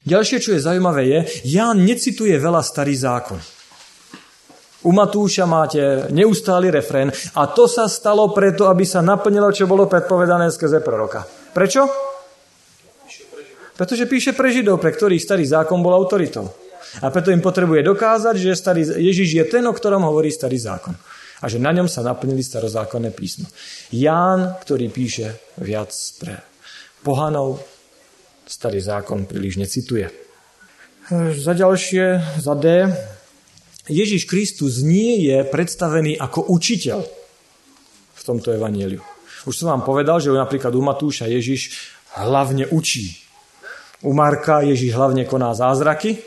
Ďalšie, čo je zaujímavé, je, Ján necituje veľa starý zákon. U Matúša máte neustály refrén a to sa stalo preto, aby sa naplnilo, čo bolo predpovedané skrze proroka. Prečo? Pretože píše pre Židov, pre ktorých starý zákon bol autoritou. A preto im potrebuje dokázať, že Ježiš je ten, o ktorom hovorí starý zákon. A že na ňom sa naplnili starozákonné písmo. Ján, ktorý píše viac pre pohanov, starý zákon príliš necituje. Za ďalšie, za D, Ježiš Kristus nie je predstavený ako učiteľ v tomto evanjeliu. Už som vám povedal, že napríklad u Matúša Ježiš hlavne učí. U Marka Ježiš hlavne koná zázraky.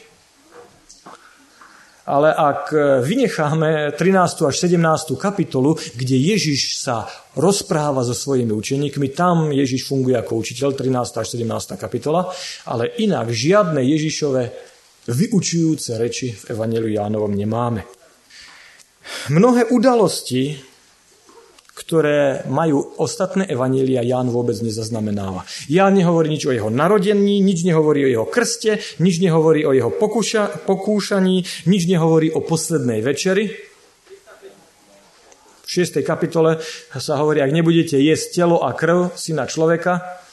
Ale ak vynecháme 13. až 17. kapitolu, kde Ježiš sa rozpráva so svojimi učeníkmi, tam Ježiš funguje ako učiteľ, 13. až 17. kapitola, ale inak žiadne Ježišove vyučujúce reči v evanjeliu Jánovom nemáme. Mnohé udalosti, ktoré majú ostatné evanjelia, Ján vôbec nezaznamenáva. Ján nehovorí nič o jeho narodení, nič nehovorí o jeho krste, nič nehovorí o jeho pokúšaní, nič nehovorí o poslednej večeri. V 6. kapitole sa hovorí, ak nebudete jesť telo a krv syna človeka,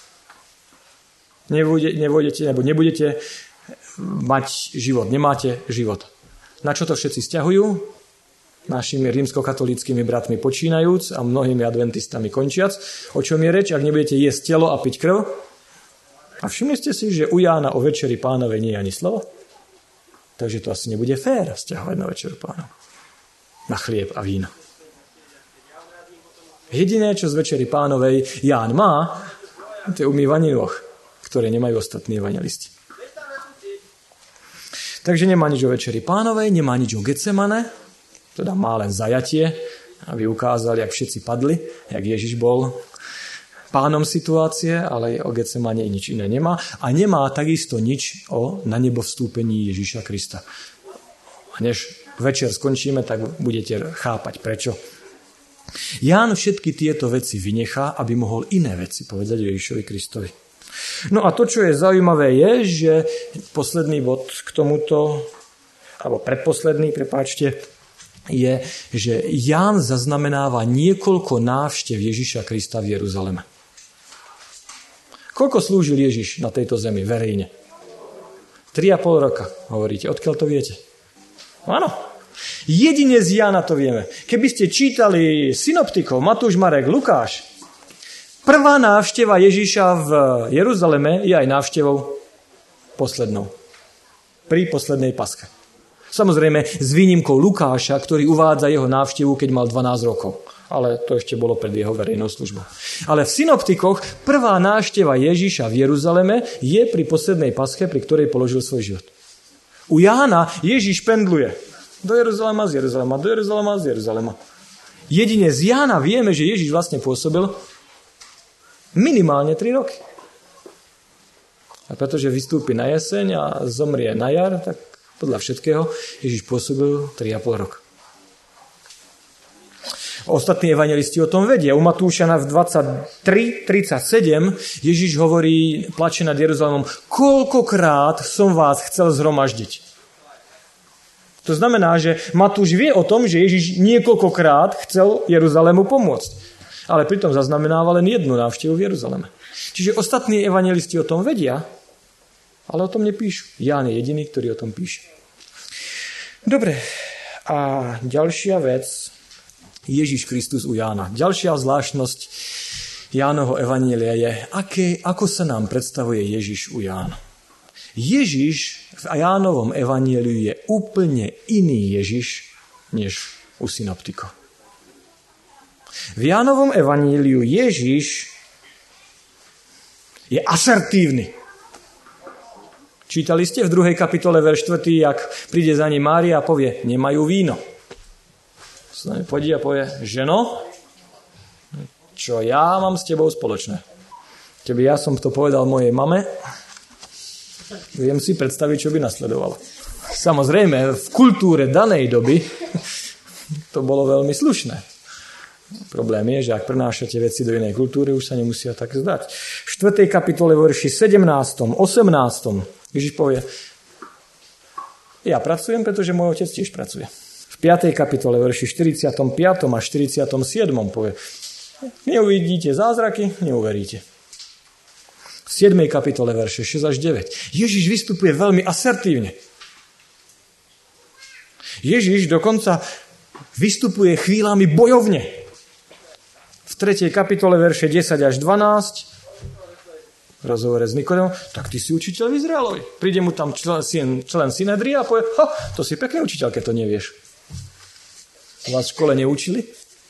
nebudete mať život, nemáte život. Na čo to všetci sťahujú? Našimi rímskokatolíckymi bratmi počínajúc a mnohými adventistami končiac. O čom je reč, ak nebudete jesť telo a piť krv? A všimli ste si, že u Jána o večeri pánovej nie je ani slovo? Takže to asi nebude fér sťahovať na večeru pánov. Na chlieb a víno. Jediné, čo z večeri pánovej Ján má, to je umývanie nôh, ktoré nemajú ostatní evanjelisti. Takže nemá nič o večeri pánovej, nemá nič o Getsemane, teda má len zajatie, aby ukázali, jak všetci padli, jak Ježiš bol pánom situácie, ale o Getsemane nič iné nemá. A nemá takisto nič o na nebo vstúpení Ježiša Krista. A než večer skončíme, tak budete chápať prečo. Ján všetky tieto veci vynechá, aby mohol iné veci povedať Ježišovi Kristovi. No a to, čo je zaujímavé, je, že posledný bod k tomuto, alebo predposledný, je, že Ján zaznamenáva niekoľko návštev Ježiša Krista v Jeruzaleme. Koľko slúžil Ježiš na tejto zemi verejne? 3,5 roka, hovoríte. Odkiaľ to viete? Áno. Jedine z Jána to vieme. Keby ste čítali synoptikov Matúš, Marek, Lukáš, prvá návšteva Ježiša v Jeruzaleme je aj návštevou poslednou. Pri poslednej paske. Samozrejme s výnimkou Lukáša, ktorý uvádza jeho návštevu, keď mal 12 rokov. Ale to ešte bolo pred jeho verejnou službou. Ale v synoptikoch prvá návšteva Ježiša v Jeruzaleme je pri poslednej paske, pri ktorej položil svoj život. U Jána Ježiš pendluje do Jeruzalema, z Jeruzalema, do Jeruzalema, z Jeruzalema. Jedine z Jána vieme, že Ježiš vlastne pôsobil minimálne 3 roky. A pretože vystúpi na jeseň a zomrie na jar, tak podľa všetkého Ježiš pôsobil 3,5 roka. Ostatní evanjelisti o tom vedia. U Matúša v 23:37 Ježiš hovorí, plače nad Jeruzalémom, koľkokrát som vás chcel zhromaždiť. To znamená, že Matúš vie o tom, že Ježiš niekoľkokrát chcel Jeruzalému pomôcť. Ale pritom zaznamenáva len jednu návštevu v Jeruzaleme. Čiže ostatní evanjelisti o tom vedia, ale o tom nepíšu. Ján je jediný, ktorý o tom píše. Dobre, a ďalšia vec, Ježiš Kristus u Jána. Ďalšia zvláštnosť Jánovho evanjelia je, ako sa nám predstavuje Ježiš u Jána. Ježiš v Jánovom evanjeliu je úplne iný Ježiš, než u synoptikov. V Jánovom evanjeliu Ježiš je asertívny. Čítali ste v 2. kapitole verš 4, jak príde za ním Mária a povie, nemajú víno. Sa mi podí a povie, ženo, čo ja mám s tebou spoločné. Keby ja som to povedal mojej mame, viem si predstaviť, čo by nasledovalo. Samozrejme, v kultúre danej doby to bolo veľmi slušné. Problém je, že ak prenášate veci do inej kultúry, už sa nemusia tak zdať. V 4. kapitole verši 17., 18. Ježiš povie, ja pracujem, pretože môj otec tiež pracuje. V 5. kapitole, verši 45. a 47. povie, neuvidíte zázraky, neuveríte. V 7. kapitole, verše 6 až 9. Ježiš vystupuje veľmi asertívne. Ježiš dokonca vystupuje chvíľami bojovne. V 3. kapitole, verše 10 až 12, rozhovore s Nikodemom, tak ty si učiteľ v Izraelovi. Príde mu tam člen Synedria a povie, to si pekný učiteľ, keď to nevieš. Vás v škole neučili?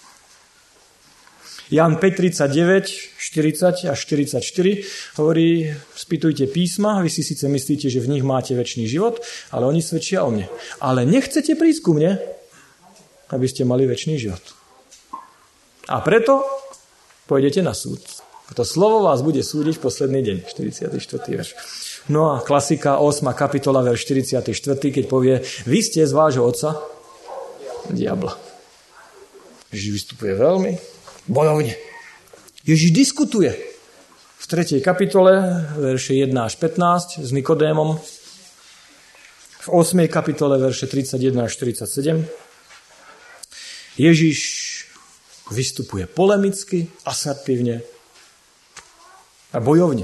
Ján 5.39, 40 až 44 hovorí, spýtujte písma, vy si síce myslíte, že v nich máte večný život, ale oni svedčia o mne. Ale nechcete prísť ku mne, aby ste mali večný život. A preto pôjdete na súd. To slovo vás bude súdiť v posledný deň, 44. verš. No a klasika, 8. kapitola, verš 44, keď povie, vy ste z vášho otca diabla. Ježiš vystupuje veľmi bojovne. Ježiš diskutuje v 3. kapitole, verše 1 až 15 s Nikodémom, v 8. kapitole, verše 31 až 47. Ježiš vystupuje polemicky, asertívne, a bojovne.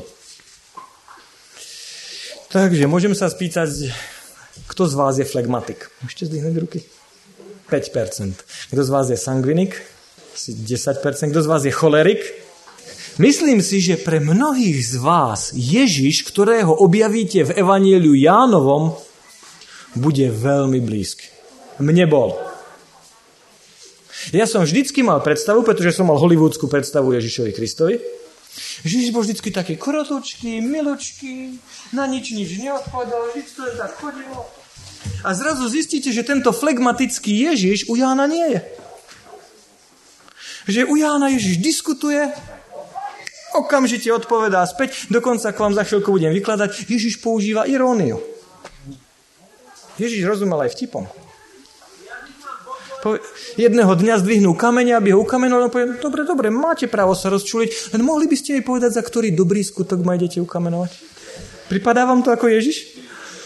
Takže môžem sa spýtať, kto z vás je flegmatik? Môžete zdvihnúť ruky? 5%. Kto z vás je sangvinik? Asi 10%. Kto z vás je cholerik? Myslím si, že pre mnohých z vás Ježiš, ktorého objavíte v Evanjeliu Jánovom, bude veľmi blízky. Mne bol. Ja som vždycky mal predstavu, pretože som mal hollywoodskú predstavu Ježišovi Kristovi, Ježiš bol vždycky taký krotočký, miločký, na nič neodpovedal, vždy to tak chodilo. A zrazu zistíte, že tento flegmatický Ježiš u Jána nie je. Že u Jána Ježiš diskutuje, okamžite odpovedá späť, dokonca k vám za chvíľku budem vykladať, Ježiš používa iróniu. Ježiš rozumel aj vtipom. Jedného dňa zdvihnú kamene, aby ho ukamenol a povie, dobre, máte právo sa rozčuliť, len mohli by ste mi povedať, za ktorý dobrý skutok ma idete ukamenovať? Pripadá vám to ako Ježiš?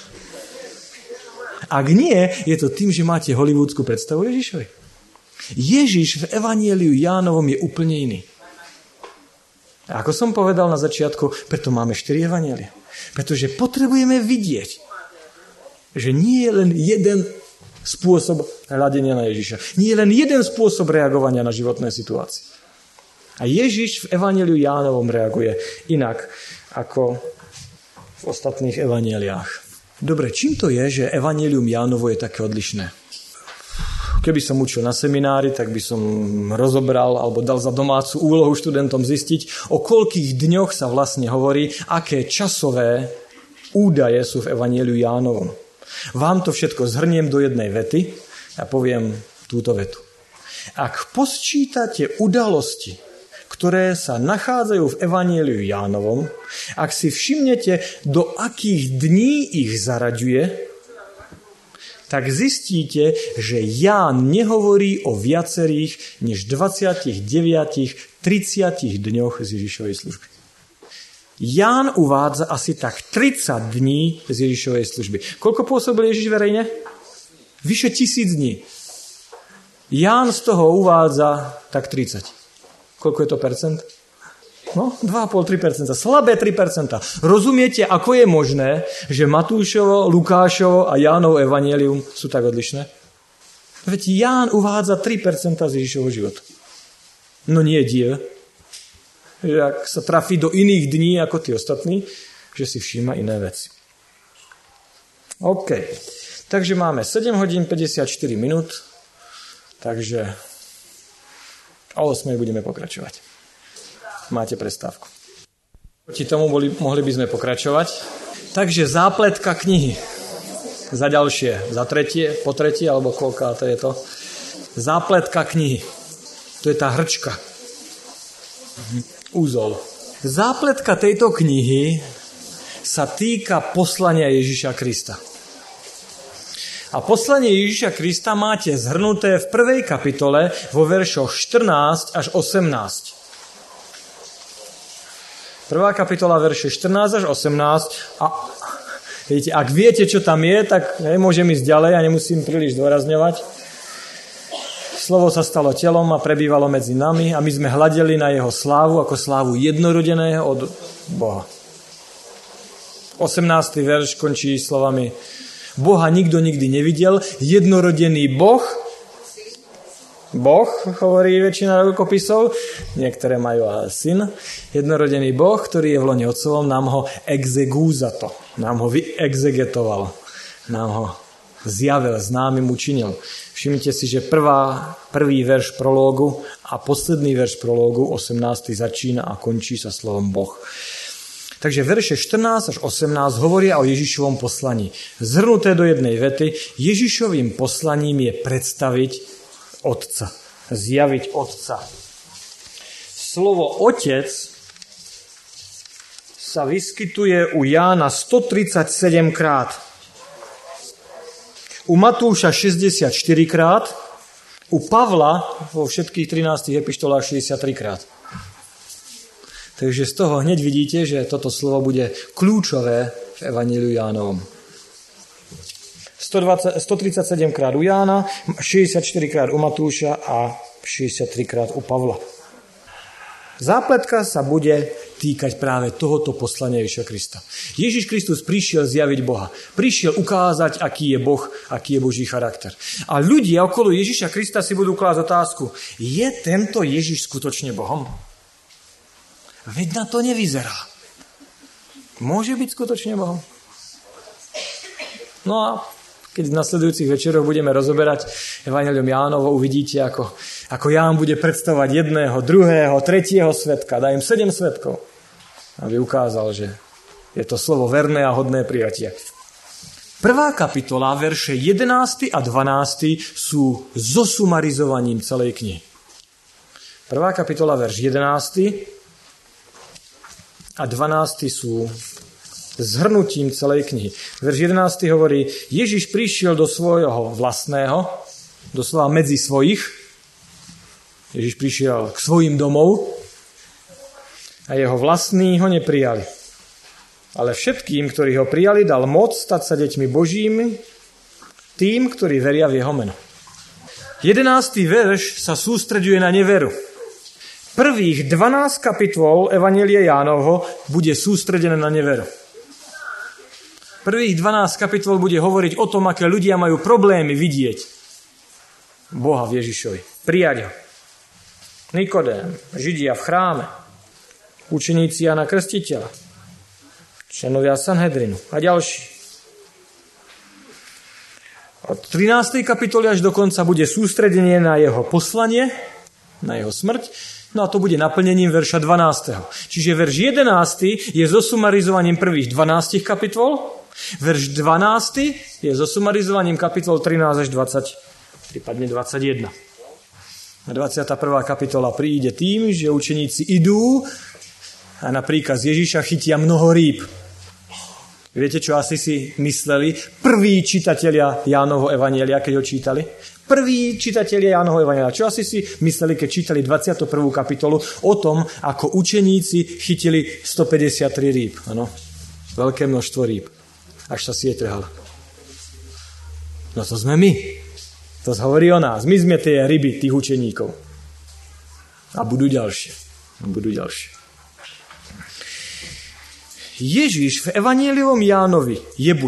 Ak nie, je to tým, že máte hollywoodskú predstavu Ježišovi. Ježiš v Evanjeliu Jánovom je úplne iný. A ako som povedal na začiatku, preto máme 4 evanjelia. Pretože potrebujeme vidieť, že nie je len jeden spôsob hľadenia na Ježiša. Nie je len jeden spôsob reagovania na životné situácie. A Ježiš v Evanjeliu Jánovom reaguje inak ako v ostatných evanjeliách. Dobre, čím to je, že Evanjelium Jánovo je také odlišné? Keby som učil na seminári, tak by som rozobral alebo dal za domácu úlohu študentom zistiť, o koľkých dňoch sa vlastne hovorí, aké časové údaje sú v Evanjeliu Jánovom. Vám to všetko zhrniem do jednej vety a poviem túto vetu. Ak posčítate udalosti, ktoré sa nachádzajú v Evanjeliu Jánovom, ak si všimnete, do akých dní ich zaraďuje, tak zistíte, že Ján nehovorí o viacerých než 29, 30 dňoch z Ježišovej služby. Ján uvádza asi tak 30 dní z Ježišovej služby. Koľko pôsobil Ježiš verejne? Vyše 1000 dní. Ján z toho uvádza tak 30. Koľko je to percent? No, 2,5-3%. Slabé 3%. Rozumiete, ako je možné, že Matúšovo, Lukášovo a Jánovo evanjelium sú tak odlišné? Veď Ján uvádza 3% z Ježišovho života. No nie div, že ak sa trafí do iných dní ako tí ostatní, že si všíma iné veci. OK. Takže máme 7 hodín 54 minút, takže o 8 budeme pokračovať. Máte prestávku. Proti tomu mohli by sme pokračovať. Takže zápletka knihy. Za ďalšie, za tretie, po tretie, alebo koľká to je to. Zápletka knihy. To je tá hrčka. Úzol. Zápletka tejto knihy sa týka poslania Ježiša Krista. A poslanie Ježiša Krista máte zhrnuté v 1. kapitole vo veršoch 14 až 18. 1. kapitola verše 14 až 18 a Viete, ak viete, čo tam je, tak nemôžem ísť ďalej a nemusím príliš zdôrazňovať. Slovo sa stalo telom a prebývalo medzi nami a my sme hľadeli na jeho slávu ako slávu jednorodeného od Boha. 18. verš končí slovami: Boha nikto nikdy nevidel, jednorodený Boh, hovorí väčšina rukopisov, niektoré majú ale syn, jednorodený Boh, ktorý je v lone otcovom, nám ho exegúzato, nám ho vyexegetoval, nám ho zjavil, známym učinil. Všimnite si, že prvý verš prológu a posledný verš prológu, 18. začína a končí sa slovom Boh. Takže verše 14 až 18 hovoria o Ježišovom poslaní. Zhrnuté do jednej vety, Ježišovým poslaním je predstaviť Otca, zjaviť Otca. Slovo Otec sa vyskytuje u Jána 137 krát. U Matúša 64 krát, u Pavla vo všetkých 13 epištolách 63 krát. Takže z toho hneď vidíte, že toto slovo bude kľúčové v Evanjeliu Jánovom. 137 krát u Jána, 64 krát u Matúša a 63 krát u Pavla. Zápletka sa bude týkať práve tohoto poslania Ježiša Krista. Ježiš Kristus prišiel zjaviť Boha. Prišiel ukázať, aký je Boh, aký je Boží charakter. A ľudia okolo Ježiša Krista si budú klásť otázku, je tento Ježiš skutočne Bohom? Veď na to nevyzerá. Môže byť skutočne Bohom? No a keď v nasledujúcich večeroch budeme rozoberať Evanjelium Jánovo, uvidíte, ako Ján bude predstavovať jedného, druhého, tretieho svedka. Dá im 7 svedkov, aby ukázal, že je to slovo verné a hodné prijatia. 1. kapitola, verše 11. a 12. sú zosumarizovaním celej knihy. 1. kapitola, verš 11. a 12. sú zhrnutím celej knihy. Verš 11. hovorí, Ježiš prišiel do svojho vlastného, doslova medzi svojich. Ježiš prišiel k svojim domov a jeho vlastní ho neprijali. Ale všetkým, ktorí ho prijali, dal moc stať sa deťmi Božími, tým, ktorí veria v jeho meno. 11. verš sa sústreďuje na neveru. Prvých 12 kapitol Evanjelia Jánovho bude sústredené na neveru. Prvých 12 kapitol bude hovoriť o tom, aké ľudia majú problémy vidieť Boha v Ježišovi. Prijať ho. Nikodém, Židia v chráme, učeníci Jana Krstiteľa, členovia Sanhedrinu a ďalší. Od 13. kapitoly až do konca bude sústredenie na jeho poslanie, na jeho smrť, no a to bude naplnením verša 12. Čiže verš 11. je zosumarizovaním prvých 12 kapitol, verš 12. je zosumarizovaním kapitol 13 až 20, prípadne 21. A 21. kapitola príde tým, že učeníci idú a na príkaz Ježiša chytia mnoho rýb. Viete, čo asi si mysleli prví čitatelia Jánovho evanjelia, keď ho čítali? Prví čitatelia Jánovho evanjelia. Čo asi si mysleli, keď čítali 21. kapitolu o tom, ako učeníci chytili 153 rýb. Ano? Veľké množstvo rýb. Až sa sieť trhala. No to sme my. To hovorí o nás. My sme tie ryby, tých učeníkov. A budú ďalšie. Ježiš v Evanjeliu Jánovom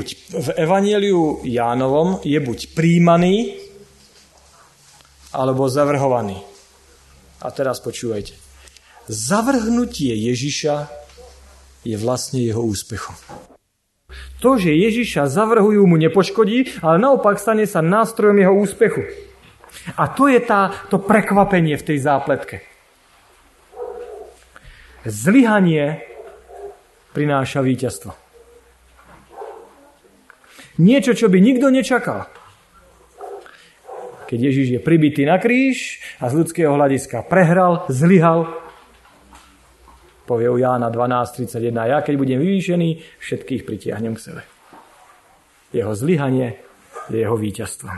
je buď príjmaný, alebo zavrhovaný. A teraz počúvajte. Zavrhnutie Ježiša je vlastne jeho úspechom. To, že Ježiša zavrhujú, mu nepoškodí, ale naopak stane sa nástrojom jeho úspechu. A to je to prekvapenie v tej zápletke. Zlyhanie prináša víťazstvo. Niečo, čo by nikto nečakal. Keď Ježiš je pribitý na kríž a z ľudského hľadiska prehral, zlyhal, povie u Jána 12.31, ja keď budem vyvýšený, všetkých pritiahnem k sebe. Jeho zlyhanie je jeho víťazstvom.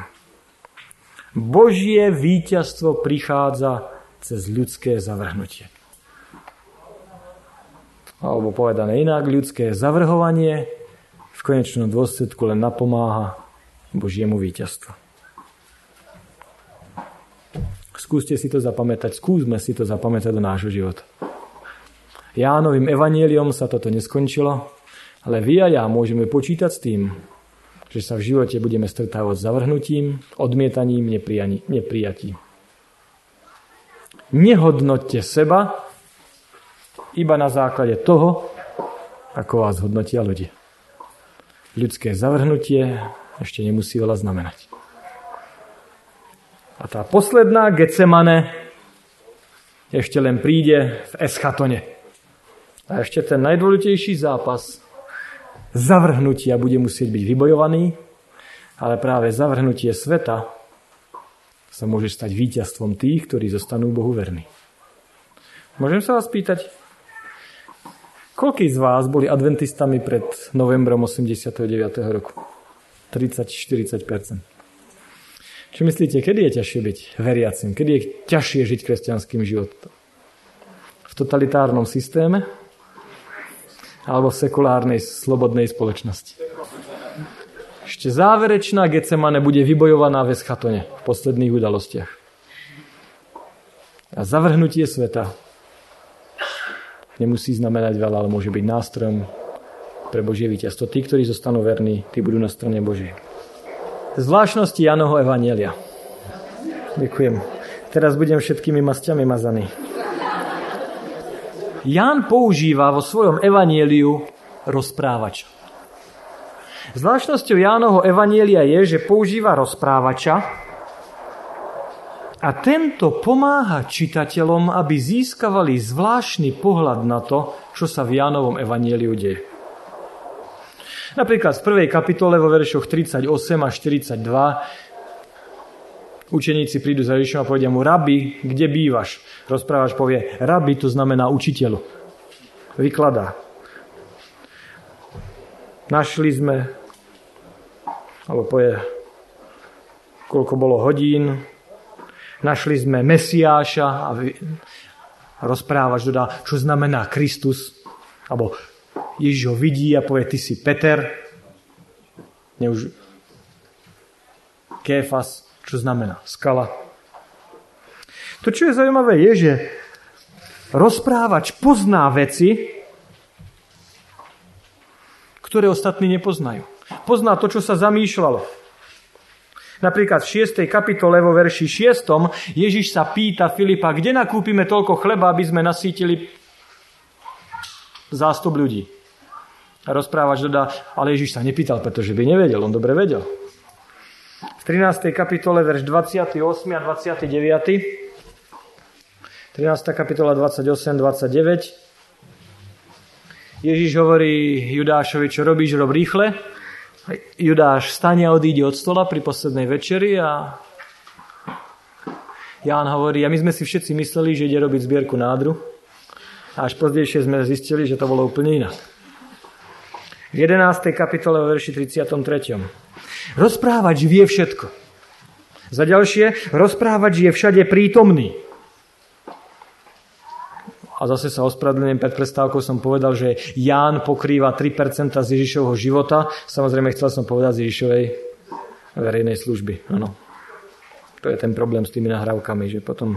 Božie víťazstvo prichádza cez ľudské zavrhnutie. Alebo povedané inak, ľudské zavrhovanie v konečnom dôsledku len napomáha Božiemu víťazstvu. Skúste si to zapamätať, skúsme si to zapamätať do nášho života. Jánovým evanjeliom sa toto neskončilo, ale vy a ja môžeme počítať s tým, že sa v živote budeme stretávať s zavrhnutím, odmietaním, neprijatím. Nehodnoťte seba iba na základe toho, ako vás hodnotia ľudia. Ľudské zavrhnutie ešte nemusí veľa znamenať. A tá posledná Getsemane ešte len príde v eschatone. A ešte ten najdôležitejší zápas zavrhnutia bude musieť byť vybojovaný, ale práve zavrhnutie sveta sa môže stať víťazstvom tých, ktorí zostanú Bohu verní. Môžem sa vás pýtať, koľký z vás boli adventistami pred novembrom 89. roku? 30-40%. Čo myslíte, kedy je ťažšie byť veriacim? Kedy je ťažšie žiť kresťanským životom? V totalitárnom systéme? Alebo v sekulárnej, slobodnej spoločnosti? Ešte záverečná Getsemane bude vybojovaná v eschatone, v posledných udalostiach. A zavrhnutie sveta nemusí znamenať veľa, ale môže byť nástrojom pre Božie víťazstvo. Tí, ktorí zostanú verní, tí budú na strane Božej. Zvláštnosti Jánovho evanjelia. Ďakujem. Teraz budem všetkými masťami mazaný. Ján používa vo svojom evanjeliu rozprávača. Zvláštnosťou Jánovho evanjelia je, že používa rozprávača a tento pomáha čitateľom, aby získavali zvláštny pohľad na to, čo sa v Jánovom evanjeliu deje. Napríklad v 1. kapitole vo veršoch 38 až 42 učeníci prídu za Ježišom a povedia mu: Rabi, kde bývaš? Rozprávač povie: Rabi, to znamená učiteľu. Vykladá. Našli sme, alebo povie, koľko bolo hodín, našli sme Mesiáša a rozprávač dodá, čo znamená Kristus, alebo Ježiš ho vidí a povie: ty si Peter, Kéfas, čo znamená skala. To, čo je zaujímavé, je, že rozprávač pozná veci, ktoré ostatní nepoznajú. Pozná to, čo sa zamýšľalo. Napríklad v 6. kapitole vo verši 6. Ježiš sa pýta Filipa, kde nakúpime toľko chleba, aby sme nasýtili zástup ľudí. A rozprávač dodá, ale Ježiš sa nepýtal, pretože by nevedel, on dobre vedel. V 13. kapitole verš 28 a 29. 13. kapitola 28-29. Ježiš hovorí Judášovi, čo robíš, rob rýchle. Judáš vstane a odíde od stola pri poslednej večeri a Ján hovorí, a my sme si všetci mysleli, že ide robiť zbierku nádru. A až pozdejšie sme zistili, že to bolo úplne inak. V 11. kapitole verši 33. Rozprávač vie všetko. Za ďalšie, rozprávač je všade prítomný. A zase sa ospravedlňujem, pred prestávkou som povedal, že Ján pokrýva 3% z Ježišovho života. Samozrejme, chcel som povedať z Ježišovej verejnej služby. Áno. To je ten problém s tými nahrávkami, že potom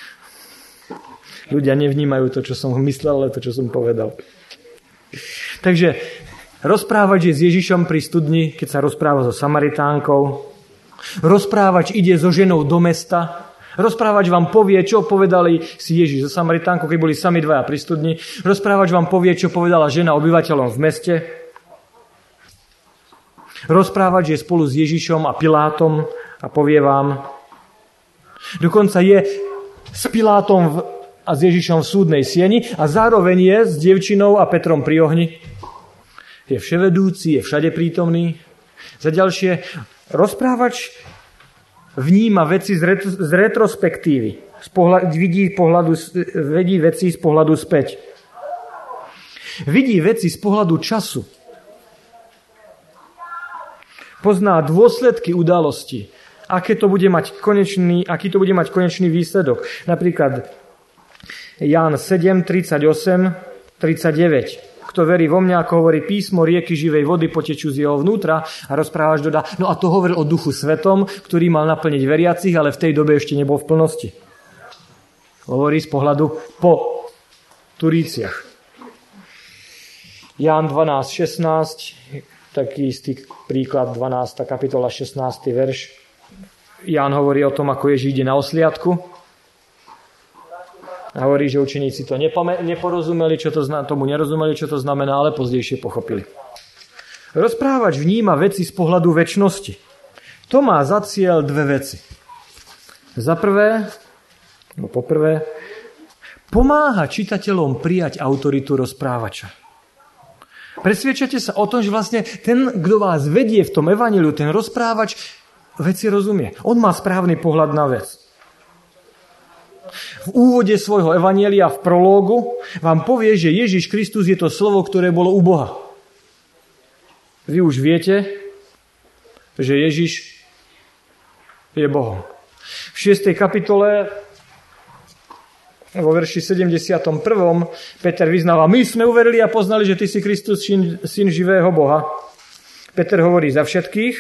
ľudia nevnímajú to, čo som myslel, ale to, čo som povedal. Takže rozprávač je s Ježišom pri studni, keď sa rozpráva so Samaritánkou. Rozprávač ide so ženou do mesta. Rozprávač vám povie, čo povedali si Ježiš so Samaritánkou, keď boli sami dvaja pri studni. Rozprávač vám povie, čo povedala žena obyvateľom v meste. Rozprávač je spolu s Ježišom a Pilátom a povie vám. Dokonca je s Pilátom a s Ježišom v súdnej sieni a zároveň je s dievčinou a Petrom pri ohni. Je vševedúci, je všade prítomný. Za ďalšie, rozprávač vníma veci z retrospektívy. Vidí veci z pohľadu späť. Vidí veci z pohľadu času. Pozná dôsledky udalosti. Aký to bude mať konečný výsledok. Napríklad Ján 7, 38, 39. Kto verí vo mňa, ako hovorí písmo, rieky živej vody potečú z jeho vnútra. A rozprávač dodá, no a to hovoril o Duchu Svetom, ktorý mal naplniť veriacich, ale v tej dobe ešte nebol v plnosti. Hovorí z pohľadu po Turíciach. Ján 12.16, taký istý príklad, 12. kapitola, 16. verš. Ján hovorí o tom, ako Ježíš ide na osliadku. A hovorí, že učeníci to neporozumeli, tomu nerozumeli, čo to znamená, ale pozdejšie pochopili. Rozprávač vníma veci z pohľadu večnosti. To má za cieľ dve veci. Poprvé, pomáha čitateľom prijať autoritu rozprávača. Presviedčate sa o tom, že vlastne ten, kto vás vedie v tom evanjeliu, ten rozprávač, veci rozumie. On má správny pohľad na vec. V úvode svojho evanjelia v prológu vám povie, že Ježiš Kristus je to slovo, ktoré bolo u Boha. Vy už viete, že Ježiš je Bohom. V 6. kapitole vo verši 71. Peter vyznáva, my sme uverili a poznali, že ty si Kristus, syn živého Boha. Peter hovorí za všetkých.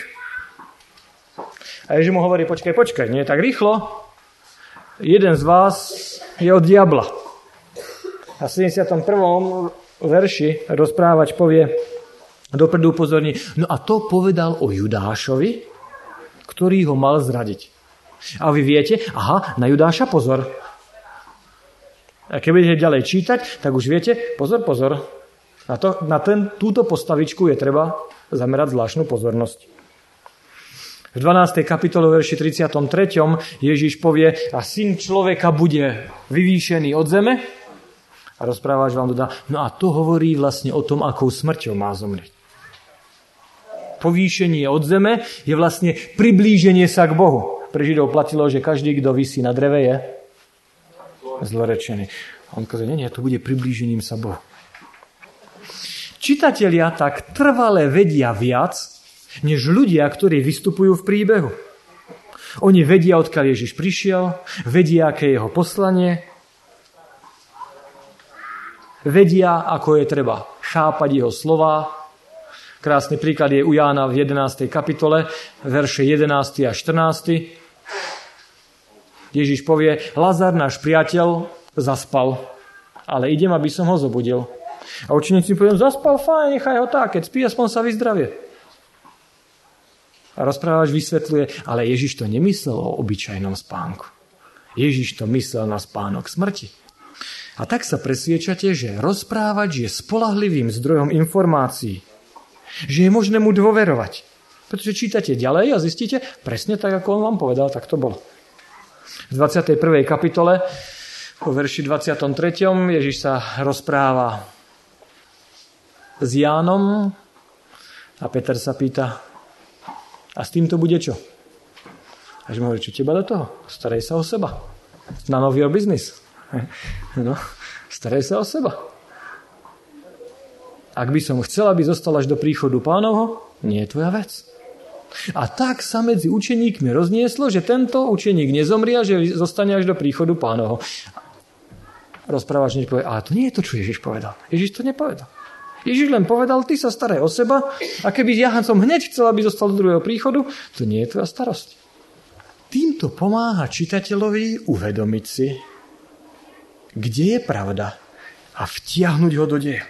A Ježiš mu hovorí, počkaj, nie je tak rýchlo. Jeden z vás je od diabla. A v 71. verši rozprávač povie, dopredu upozorní, no a to povedal o Judášovi, ktorý ho mal zradiť. A vy viete, na Judáša pozor. A keď budete ďalej čítať, tak už viete, pozor, túto postavičku je treba zamerať zvláštnu pozornosť. V 12. kapitole verši 33. Ježiš povie, a syn človeka bude vyvýšený od zeme. A rozprávač vám dodá, no a to hovorí vlastne o tom, akou smrťou má zomrieť. Povýšenie od zeme je vlastne priblíženie sa k Bohu. Pre Židov platilo, že každý, kto visí na dreve, je zlorečený. On kaže, nie, to bude priblížením sa Bohu. Čitatelia tak trvale vedia viac, než ľudia, ktorí vystupujú v príbehu. Oni vedia, odkiaľ Ježiš prišiel, vedia, aké je jeho poslanie, vedia, ako je treba chápať jeho slová. Krásny príklad je u Jána v 11. kapitole, verše 11. a 14. Ježiš povie, Lazar, náš priateľ, zaspal, ale idem, aby som ho zobudil. A učeníci poviem, zaspal, fajn, nechaj ho tak, keď spí, aspoň sa vyzdravie. A rozprávač vysvetľuje, ale Ježiš to nemyslel o obyčajnom spánku. Ježiš to myslel na spánok smrti. A tak sa presviečate, že rozprávač je spoľahlivým zdrojom informácií. Že je možné mu dôverovať. Pretože čítate ďalej a zistíte, presne tak, ako on vám povedal, tak to bolo. V 21. kapitole, po verši 23. Ježiš sa rozpráva s Jánom a Peter sa pýta, a s týmto bude čo? A že mu hovorí, čo teba do toho? Starej sa o seba. None of your business. No, starej sa o seba. Ak by som chcel, aby zostal až do príchodu Pánovho, nie je tvoja vec. A tak sa medzi učeníkmi roznieslo, že tento učeník nezomrie a že zostane až do príchodu Pánovho. Rozprávač povie, ale to nie je to, čo Ježiš povedal. Ježiš to nepovedal. Ježiš len povedal, ty sa staraj o seba a keby ja som hneď chcel, aby zostal do druhého príchodu, to nie je tvoja starosť. Týmto pomáha čitateľovi uvedomiť si, kde je pravda a vtiahnuť ho do deja.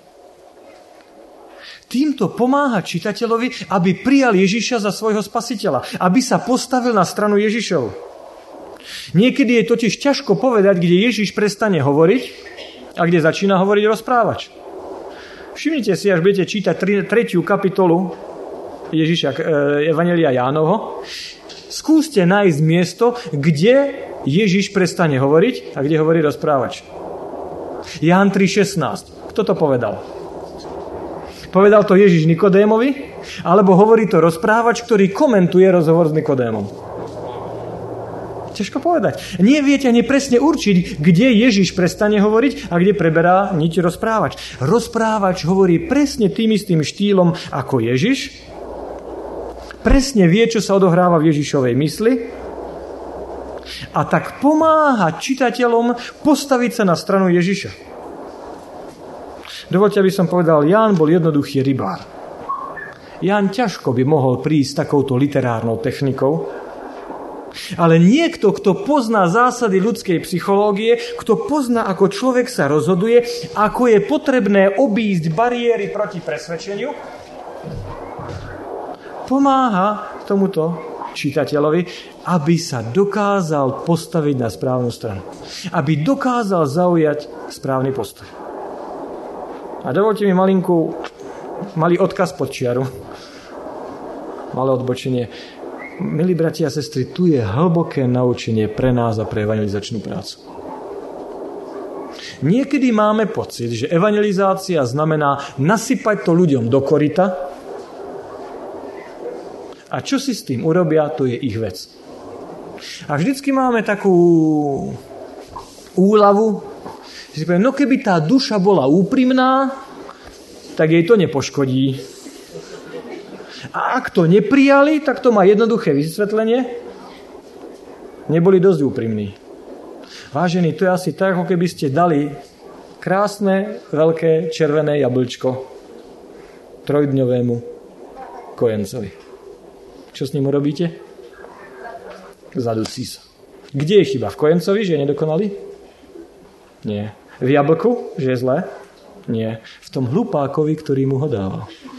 Týmto pomáha čitateľovi, aby prijal Ježiša za svojho spasiteľa, aby sa postavil na stranu Ježišovu. Niekedy je totiž ťažko povedať, kde Ježiš prestane hovoriť a kde začína hovoriť rozprávač. Všimnite si, až budete čítať 3. kapitolu Evanjelia Jánovho, skúste nájsť miesto, kde Ježiš prestane hovoriť a kde hovorí rozprávač. Ján 3.16. Kto to povedal? Povedal to Ježiš Nikodémovi, alebo hovorí to rozprávač, ktorý komentuje rozhovor s Nikodémom? Ťažko povedať. Nie viete ani presne určiť, kde Ježiš prestane hovoriť a kde preberá niť rozprávač. Rozprávač hovorí presne tým istým štýlom ako Ježiš. Presne vie, čo sa odohráva v Ježišovej mysli. A tak pomáha čitateľom postaviť sa na stranu Ježiša. Dovoľte, aby som povedal, Ján bol jednoduchý rybár. Ján ťažko by mohol prísť takouto literárnou technikou, ale niekto, kto pozná zásady ľudskej psychológie, kto pozná, ako človek sa rozhoduje, ako je potrebné obísť bariéry proti presvedčeniu, pomáha tomuto čitateľovi, aby sa dokázal postaviť na správnu stranu. Aby dokázal zaujať správny postoj. A dovolte mi malý odkaz pod čiaru. Malé odbočenie. Milí bratia a sestry, tu je hlboké naučenie pre nás a pre evangelizačnú prácu. Niekedy máme pocit, že evangelizácia znamená nasypať to ľuďom do koryta a čo si s tým urobia, to je ich vec. A vždycky máme takú úľavu, že si poviem, no keby tá duša bola úprimná, tak jej to nepoškodí. A ak to neprijali, tak to má jednoduché vysvetlenie. Neboli dosť úprimní. Vážení, to je asi tak, ako keby ste dali krásne, veľké, červené jablčko trojdňovému kojencovi. Čo s ním urobíte? Zadusí sa. Kde je chyba? V kojencovi, že je nedokonalý? Nie. V jablku, že je zlé? Nie. V tom hlupákovi, ktorý mu ho dával.